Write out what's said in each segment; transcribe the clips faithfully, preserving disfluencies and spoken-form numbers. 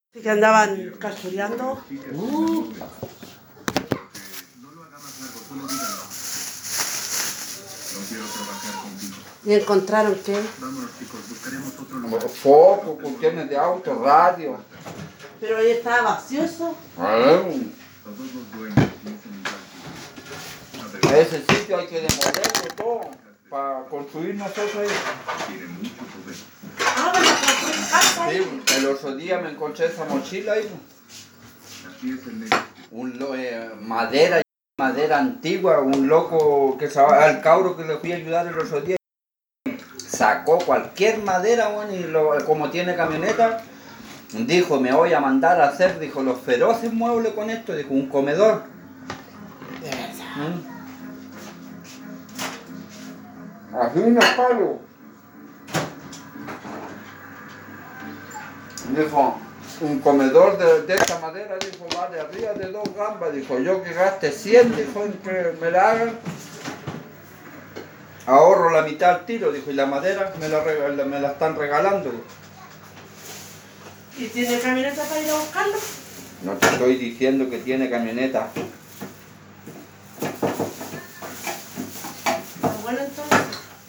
Sí que andaban cachureando. Uh. ¿Y encontraron qué? Fotos, cuestiones de auto, radio. Pero ahí estaba vacioso. Ay. A ese sitio hay que demolerlo todo para construir nosotros ahí. Ah, bueno, construir casa ahí. Sí, el otro día me encontré esa mochila ahí. Un, eh, madera, madera antigua, un loco que estaba, al cabro que le fui a ayudar el otro día, sacó cualquier madera, bueno, y lo, como tiene camioneta, dijo, me voy a mandar a hacer, dijo, los feroces muebles con esto, dijo, un comedor. De verdad. ¿Mm? Así unos palos. Dijo, un comedor de, de esta madera, dijo, vale arriba de dos gambas, dijo, yo que gaste cien, dijo, en que me la hagan, ahorro la mitad al tiro, dijo, y la madera me la, regala, me la están regalando. Dijo. ¿Y tiene camioneta para ir a buscarlo? No te estoy diciendo que tiene camioneta. Bueno, entonces.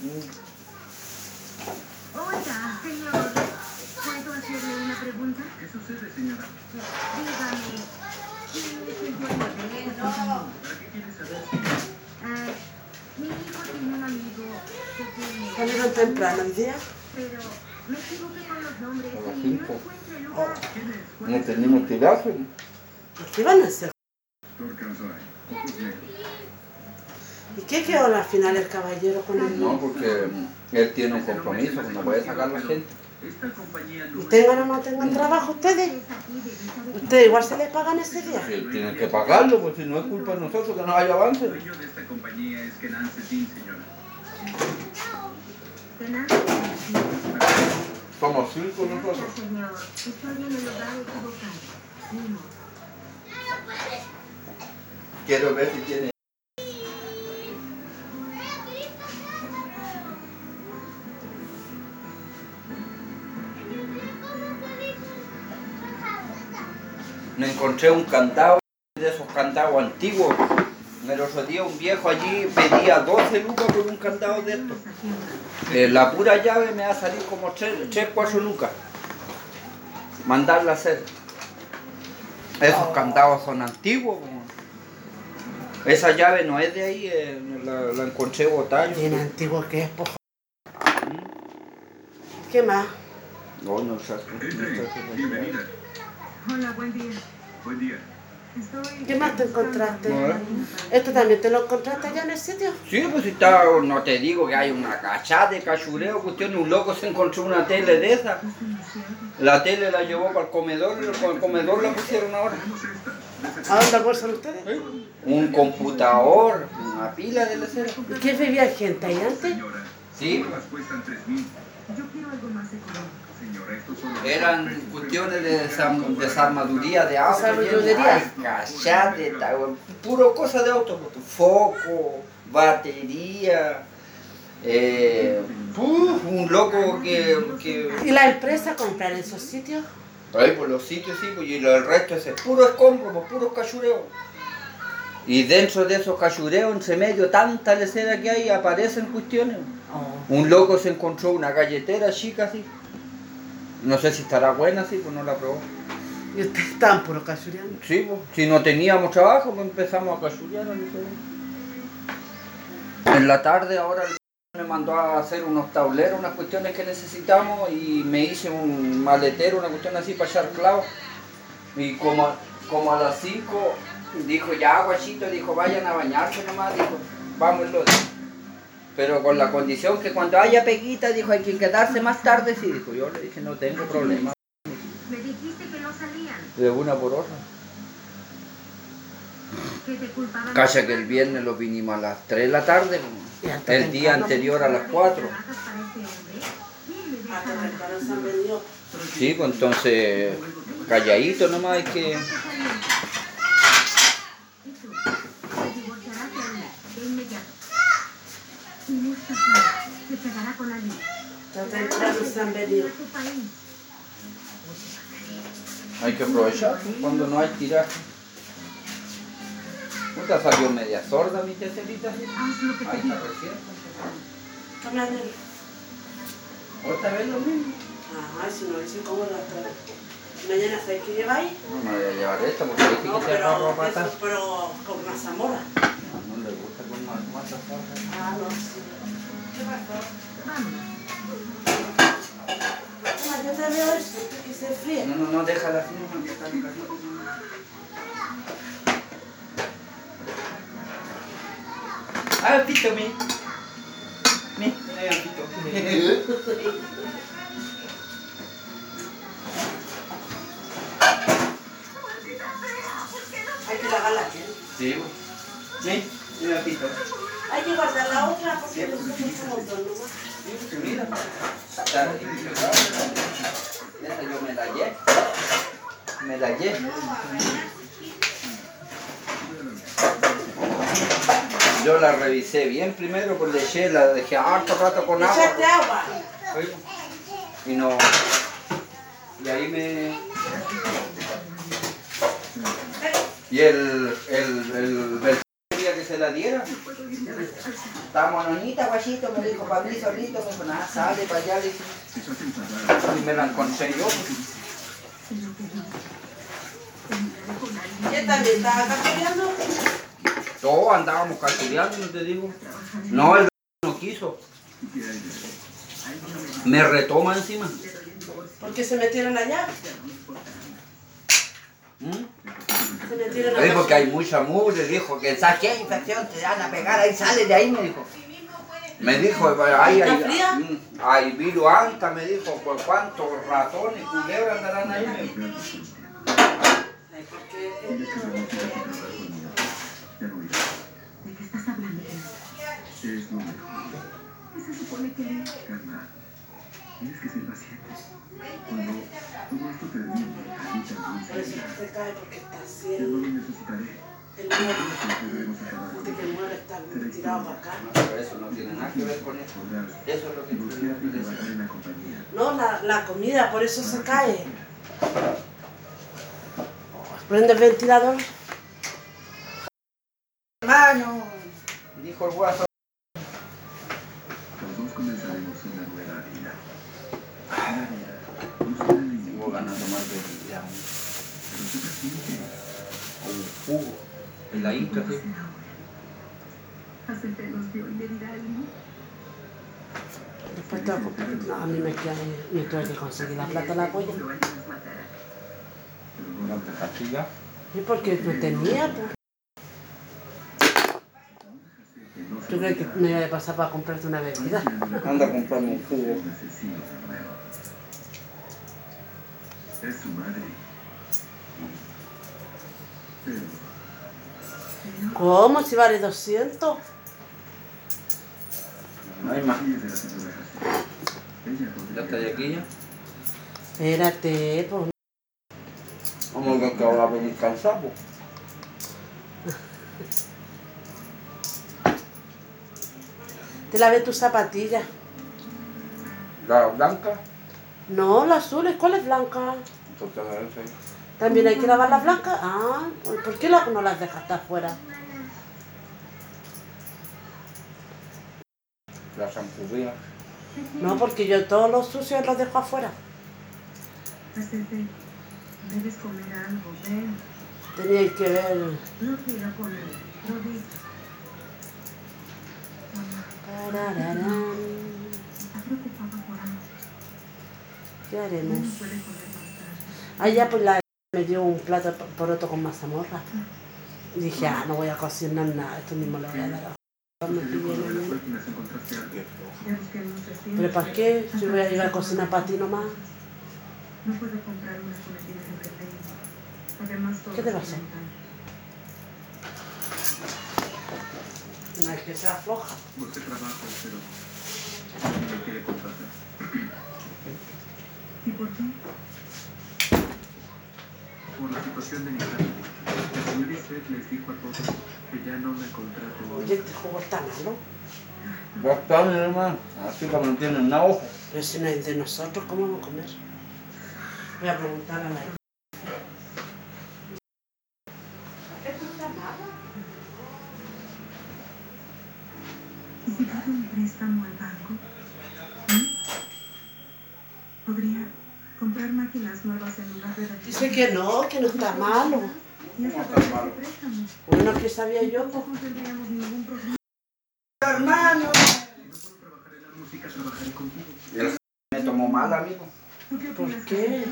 Oiga, señor, ¿puedo hacerle una pregunta? ¿Qué sucede, señora? Dígame, ¿quién es el dueño de esta compañía? ¿Para qué quiere saber, señora? Ah, mi hijo tiene un amigo que tiene... Salieron temprano el día. Pero me equivoqué con los nombres A las y no cinco. encuentro el lugar. ¿Quién es? ¿Cuál No es? tenemos tirazo. ¿Qué van a hacer? Doctor Canzoy, ojos negros. ¿Y qué quedó al final el caballero con el No, niño? porque él tiene un compromiso, no puede sacar la gente. Esta compañía no ¿Y es- tengan o no tengan trabajo ustedes? Es aquí de vista de... ¿Ustedes igual se les pagan ese día? Sí, tienen que pagarlo, pues si no es culpa de nosotros que no haya El avance. dueño de esta compañía es Kenan Cetín, señora. Kenan. Somos cinco nosotros. Gracias, señor. Estoy en el lugar equivocado. Ni modo. Quiero ver si tiene. Me encontré un candado de esos candados antiguos. El otro día un viejo allí pedía doce lucas por un candado de estos. Eh, la pura llave me va a salir como tres, cuatro lucas. Mandarla a hacer. Esos candados son antiguos. Como. Esa llave no es de ahí, eh, la, la encontré botada. Bien antiguo que es, por favor. ¿Qué más? No, no sé. Entre, bienvenida. Hola, buen día. Buen día. Estoy... ¿Qué más te encontraste? No. ¿Esto también te lo encontraste allá en el sitio? Sí, pues si está, no te digo que hay una cachada de cachureo, cuestión, un loco se encontró una tele de esa. La tele la llevó para el comedor y con el comedor la pusieron ahora. Tenemos esta. ¿A dónde almuerzan ustedes? Un computador, una pila de lecera. ¿Y qué vivía gente ahí antes? Señora, Sí, todas cuestan tres mil. Yo quiero algo más económico. Señora, estos son los eran precios. cuestiones de desarm- desarmaduría de auto. Desarmaduría. Ay, cachada de ta- puro cosa de auto, pues, foco, batería. Eh, uf, un loco que, que ¿Y la empresa compran en esos sitios? ahí por los sitios sí, pues, y lo- el resto es puro escombro, pues, puro cachureo. Y dentro de esos cachureos, entre medio, tanta lecera que hay, aparecen cuestiones. Oh. Un loco se encontró una galletera chica así. No sé si estará buena así, pues no la probó. ¿Y ustedes estaban puro cachureando? Sí, pues, si no teníamos trabajo, pues empezamos a cachurear. ¿No? En la tarde ahora el me mandó a hacer unos tableros, unas cuestiones que necesitamos y me hice un maletero, una cuestión así para echar clavos. Y como, a- como a las cinco dijo, ya guachito, dijo, vayan a bañarse nomás, dijo, vámonos. Pero con la condición que cuando haya peguita, dijo, hay que quedarse más tarde, sí, dijo, yo le dije, no tengo problema. Me dijiste que no salían. De una por otra. Que te culpaban... Cacha que el viernes lo vinimos a las tres de la tarde, Y hasta el día temprano. anterior a las cuatro. ¿Trabajas para este hombre? ¿Quién le deja Hasta mandar? temprano se han venido. Sí, pues entonces, calladito nomás hay que... Y tú, te divorciarás de él, de inmediato. Y Mustafa se pegará con Ali. Hasta temprano se han venido. A tu país. Hay que aprovechar cuando no hay tiraje. Puta, salió media sorda mi teterita. Haz lo que te Ahí digo. está recién. Cambiando. ¿Otra vez lo mismo? Ajá, si no, dice cómo la trae. Mañana, ¿sabes qué lleváis? No me voy a llevar esta porque dije No, que te agarro pero, patas. eso, pero con mazamorra. No le gusta con más mazamorra. Ah, no sé. ¿Qué pasó? Vámonos. Toma, yo te veo esto, que se fríe. No, no, no, déjala así, no, que está en casa. Ah, el pito, mi. Mi, mira el pito. Hay que lavar la piel. Sí, mi, mira el pito. Hay que guardar la otra porque Sí, nosotros sí. somos dos nomás. Mira, está limpio, esa yo me la hallé. Me la hallé. Yo la revisé bien primero, pues le eché, la dejé harto rato con agua. Echaste agua. Y no. Y ahí me. Y el. el. el. el quería que se la diera. Está mononita, guachito, me dijo para mí solito, me dijo, nada, sale para allá, le dije. Y me la encontré yo. ¿Quién también estaba castellando? Todos andábamos calculeando, no te digo. No, el no quiso. Me retoma encima. ¿Por qué se metieron allá? ¿Mm? Se metieron Me dijo allá. que hay mucha mugre, dijo que ¿sabes qué infección te van a pegar? Ahí sale de ahí, me dijo. Me dijo, ahí ¿Está hay, fría? mm, hay virus anta, me dijo, pues cuántos ratones, culebras andarán ahí. Me dijo. Ay, porque ¿De qué estás hablando? Es lo mejor. ¿Qué se supone que le... Carla, tienes que ser paciente. Cuando todo esto termine, a mí también por eso servirá. se cae porque está Yo no ciego. lo necesitaré. El mueble, Siempre debemos acabar con que el mueble está tirado para acá. Pero eso no tiene nada que ver con eso. Podrás Eso es lo que negociar y tú trabajar en la compañía. No, la, la comida, por eso se cae. Prende el ventilador. Hermano. Dijo el guaso. Los dos comenzaremos una nueva vida. Una vida próspera y Tengo ganas de tomar bebida. Pero sé paciente. O un jugo. Heladito, así. Hacerte los vio y le dirá al niño. Después tengo que comprar. No, a mí me queda. Yo tengo que conseguir la plata de la polla. Lo haríamos matar. ¿No te castiga? ¿Y por qué no tenía? Pues? ¿Tú crees que me iba a pasar para comprarte una bebida? Anda a comprarme un jugo. Necesito de nuevo. Es su madre. Pero ¿Cómo? Si vale doscientos. No hay más. sí es de la señora García. Ella podría ¿Ya está de aquí ya? Espérate, pues. Vamos a que ahora venir cansado. Te lavé tus zapatillas. La blanca. No, las azules. ¿Cuál es blanca? Entonces, a ver, sí. También hay que lavar las blancas. Ah, ¿por qué la- no las dejaste afuera? La champurría. No, porque yo todos los sucios los dejo afuera. Hacerte. Debes comer algo, ven. Teníais que ver. No quiero comer. Lo digo. Mamá, Tarararán. está preocupada por algo. ¿Qué No haremos? puede comer más tarde. Ah, ya pues la me dio un plato de poroto con mazamorra. Y dije, ah, no voy a cocinar nada, esto mismo lo voy a dar a me pillé mañana. máquinas encontraste algo. Ya busqué muchos tiempos. ¿Pero para qué? Si voy a llegar a cocinar para ti nomás. No puedo comprar una con la tienda que tengo. Además, todo ¿Qué te es pasó? mental. No es que sea floja. Busqué trabajo, pero no me quiere contratar. ¿Y por qué? Por la situación de mi padre. El señor Isaac les dijo a todos que ya no me contraten. Oye, este jugo está malo. Ya está, mi hermano. Así como no tienen nada ojo. Pero si no es de nosotros, ¿cómo vamos a comer? Voy a preguntar a la Podría comprar máquinas nuevas en lugar de vender. Dice que no, que no está malo. Y hasta está para ese malo? préstamo. Bueno, que sabía yo. Tampoco no tendríamos ningún problema. Hermano. Si no puedo trabajar en la música, trabajaré contigo. El me tomó mal, amigo. ¿Tú qué ¿Por opinas? qué?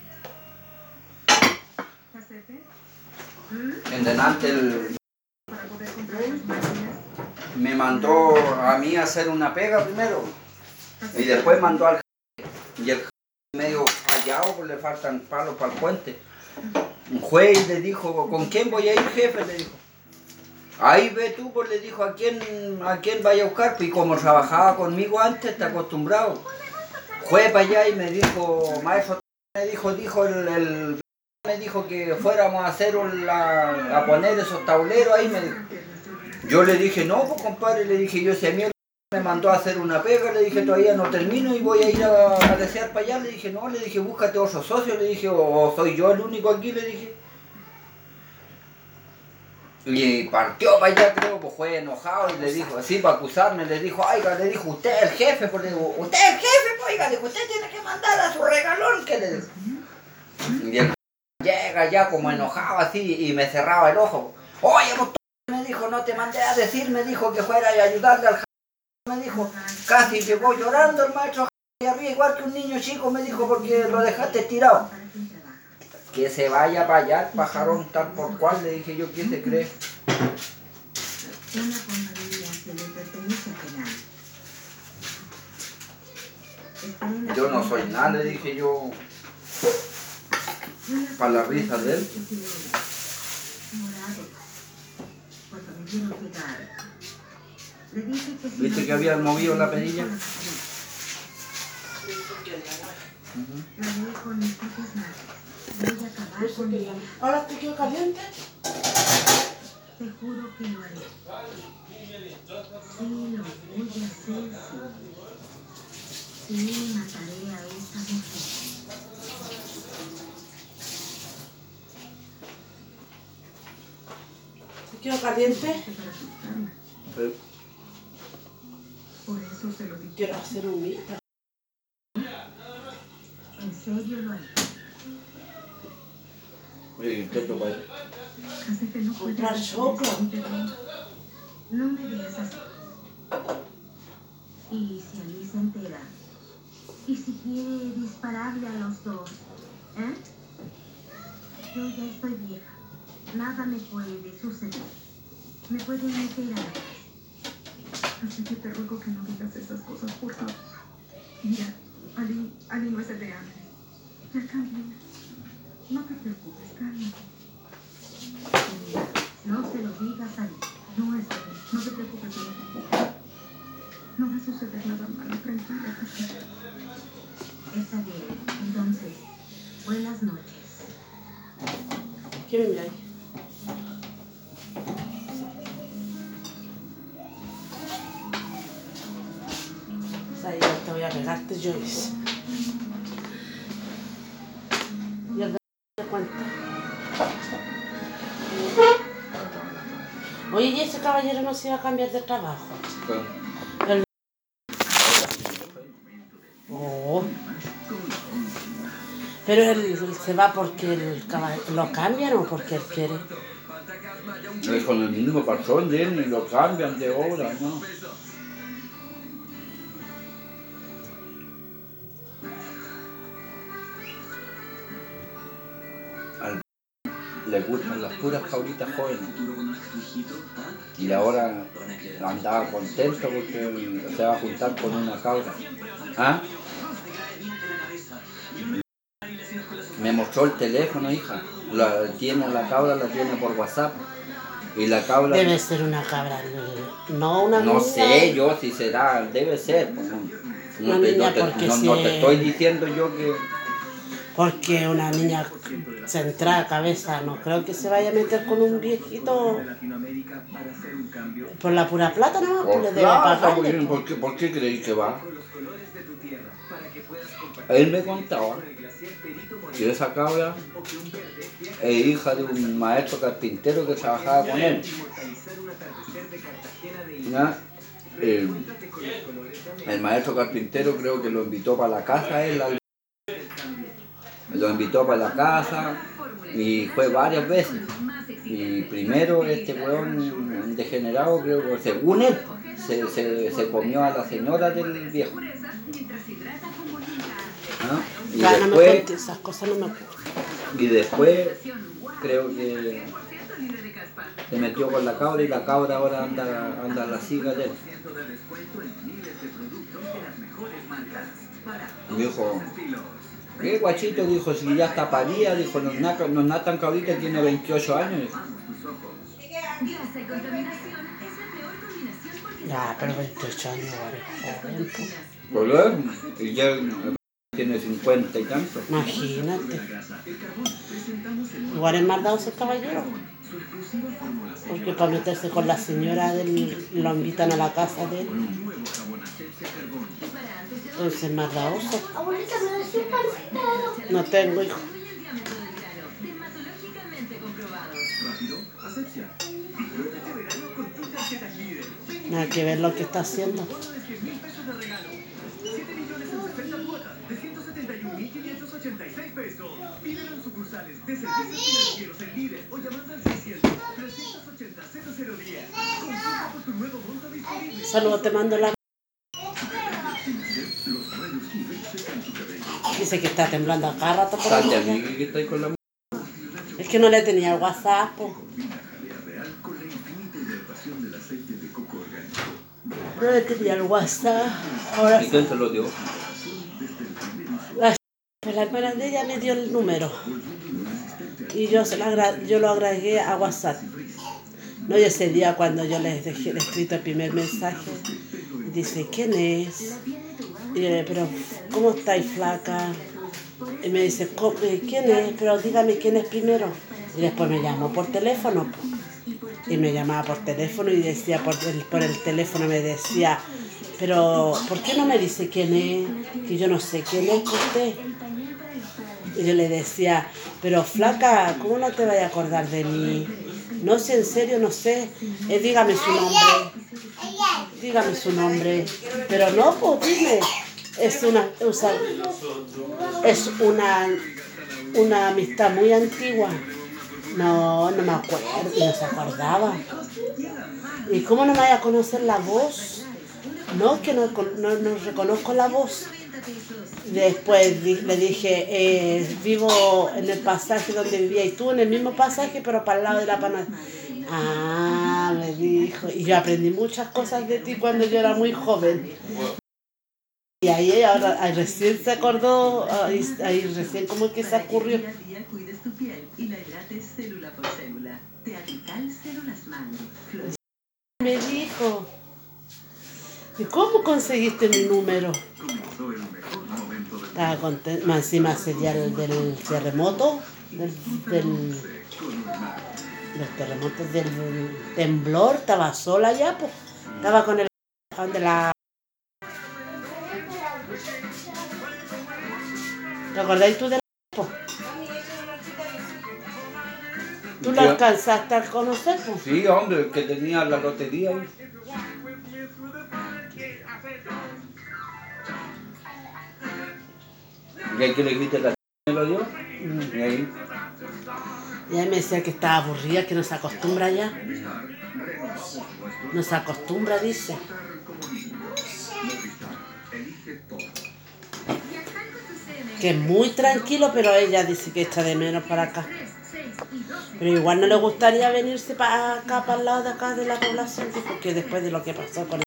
¿Casete? ¿Mm? En delante el, Para poder comprar las máquinas. me mandó a mí a hacer una pega primero. Y después mandó al y el medio fallado, pues le faltan palos para el puente. Un juez le dijo, ¿con quién voy a ir, jefe? Le dijo. Ahí ve tú, pues le dijo, ¿a quién, a quién vaya a buscar? Pues, y como trabajaba conmigo antes, está acostumbrado. Fue para allá y me dijo, maestro, me dijo, dijo el, el me dijo que fuéramos a hacer la, a poner esos tableros ahí, me dijo. Yo le dije, no, pues compadre, le dije, yo ese mierda me mandó a hacer una pega, le dije, todavía no termino y voy a ir a, a desear para allá, le dije, no, le dije, búscate otro socio, le dije, o, o soy yo el único aquí, le dije. Y partió para allá, creo, pues fue enojado y le dijo, así para acusarme, le dijo, oiga, le dijo, usted es el jefe, pues le digo, usted es el jefe, pues, oiga, le dijo, usted tiene que mandar a su regalón, que le dijo. Y el llega ya como enojado así y me cerraba el ojo. Oye, vos, me dijo, no te mandé a decir, me dijo que fuera a ayudarle al j... me dijo, casi llegó llorando el maestro y arriba igual que un niño chico, me dijo, porque lo dejaste tirado. Que se vaya para allá, pajarón tal por cual, le dije yo, ¿quién se cree? Una compañía que le pertenece a Penal. Yo no soy nada, le dije yo, para la risa de él. Cuando me vieron llegar, le dije que si ¿Viste no que habían movido la perilla? La leí con mis propias manos. Voy a acabar con ella. ¿Ahora te quedó caliente? Te juro que lo haré. Sí, lo voy a hacer, sí. Sí, mataré a esta mujer. ¿Te quedó caliente? Para asustarla. Sí. Por eso se lo dije. Quiero hacer un mito. En serio lo haré. Oye, ¿qué te parece? Casete no puede Comprar choclo. No me veas así. Y si Alice se entera, y si quiere dispararle a los dos, ¿eh? Yo ya estoy vieja. Nada me puede suceder. Me puede meter a la cárcel. Así que te ruego que no digas esas cosas, por favor. Mira, Ali, Ali no es el de antes. Ya cambió. No te preocupes, cálmate. Mira, no se lo digas a Ali. No es él. No te preocupes, no. No va a suceder nada malo, tranquila, casita. Está bien, entonces, buenas noches. ¿Qué me mira ahí? O sea, yo te voy a pegarte, Joyce. ¿Y el de cuánto? Oye, ¿y ese caballero no se iba a cambiar de trabajo? El... Oh. Pero él se va porque el caballero lo cambian o porque él quiere. Es con el mismo patrón de él y lo cambian de obra, ¿no? Al le gustan las puras cabritas jóvenes. Y ahora andaba contento porque se va a juntar con una cabra. ¿Ah? Me mostró el teléfono, hija. La tiene la cabra, la tiene por WhatsApp. Y la cabra... Debe ser una cabra, no una No niña. sé yo si será, debe ser. Pues, no, no Una te, niña no te- porque no- no te se- estoy diciendo yo que... Porque una niña centrada cabeza no creo que se vaya a meter con un viejito Latinoamérica para hacer un cambio por la pura plata, ¿no? Pues Por le debe plata, pagar. ¿por qué- ¿por qué, por qué creéis que va? con los colores de tu tierra para que puedas compartir Él me contaba con el glaciar Perito Moreno que esa cabra o que un verde viaje es hija de un maestro carpintero que trabajaba con él. inmortalizar un atardecer de Cartagena de ¿Ya? Eh, Encuéntrate con los colores de América. el maestro carpintero creo que lo invitó para la casa a él al lo invitó para la casa y fue varias veces. Y primero este weón degenerado, creo que según él, se, se, se comió a la señora del viejo. ¿Ah? Y, Ya, no me después, cuentes esas cosas, no me acuerdo. y después creo que se metió con la cabra y la cabra ahora anda, anda a la siga de él. Y dijo, ¿qué guachito? Dijo, si ya está parida, dijo, nos, nacan, nos natan cabrita, tiene veintiocho años. Dijo. Ya, pero veintiocho años, igual es joven, po. ¿Por qué? Y ya tiene cincuenta y tanto. Imagínate. Igual es maldado ese caballero. Porque para meterse con la señora de él, lo invitan a la casa de él. Entonces es maldadoso. No tengo hijo. Nada que ver lo que está haciendo. Saludos, te mando la... Dice que está temblando a cada rato por Salte aquí. aquí que estáis con la... Es que no le tenía el WhatsApp, po. No le tenía el WhatsApp. Ahora ¿Y quién se lo dio? la, pues la hermana de ella me dio el número. Y yo, se lo, agra yo lo agregué a WhatsApp. No, y ese día cuando yo les dejé el escrito el primer mensaje, dice, ¿quién es? Y yo le digo, pero, ¿cómo estáis, flaca? Y me dice, ¿quién es? Pero dígame quién es primero. Y después me llamó por teléfono. Y me llamaba por teléfono y decía, por el, por el teléfono me decía, pero, ¿por qué no me dice quién es? Que yo no sé quién es usted. Y yo le decía, pero flaca, ¿cómo no te vayas a acordar de mí? No sé, en serio, no sé. Eh, dígame su nombre. Dígame su nombre. Pero no, pues dime. Es una, usa, es una, una amistad muy antigua. No, no me acuerdo, y no se acordaba. ¿Y cómo no me vaya a conocer la voz? No, que no, no, no reconozco la voz. Después di, le dije, eh, vivo en el pasaje donde vivía y tú en el mismo pasaje, pero para el lado de la panadería. Ah, me dijo. Y yo aprendí muchas cosas de ti cuando yo era muy joven. Y ahí ahora ahí recién se acordó, ahí, ahí recién como que se ocurrió. Me dijo, ¿y cómo conseguiste mi número? Estaba contenta, más encima ese día del, del terremoto, del, del, los terremotos del temblor, estaba sola ya, pues, estaba con el de la... ¿Te acordáis tú de la... Po? ¿Tú lo alcanzaste a conocer, po? Sí, hombre, el que tenía la lotería ahí. ¿Y ahí que le dijiste la me lo dio? Mm. ¿Y ahí? Y ahí me decía que estaba aburrida, que no se acostumbra ya. No se acostumbra, dice. Que es muy tranquilo, pero ella dice que echa de menos para acá. Pero igual no le gustaría venirse para acá, para el lado de acá de la población, porque después de lo que pasó con él.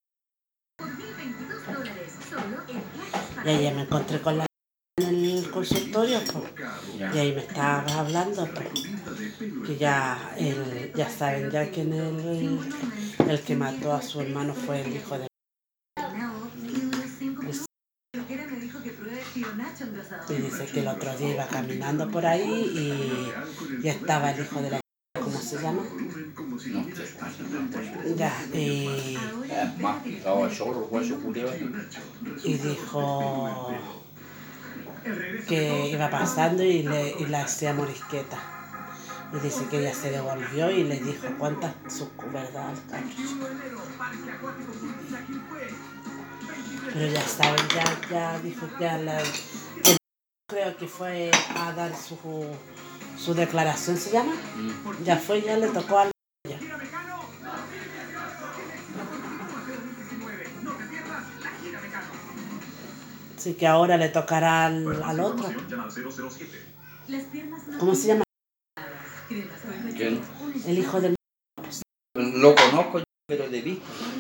Y ahí me encontré con la en el consultorio, pues. Y ahí me estaba hablando, pues, que ya, el, ya saben ya quién es el, el que mató a su hermano fue el hijo de... Y dice que el otro día iba caminando por ahí y, y estaba el hijo de la... ¿Cómo se llama? Ya, y... Y dijo que iba pasando y le, y le hacía morisqueta. Y dice que ella se devolvió y le dijo cuántas su verdad al cabrón. Pero ya saben, ya, ya dijo ya la... creo que fue a dar su, su declaración, ¿se llama? Mm. Ya fue, ya le tocó a ella. Así que ahora le tocará al, al otro. ¿Cómo se llama? ¿Quién? El hijo del... Lo conozco, pero de vista.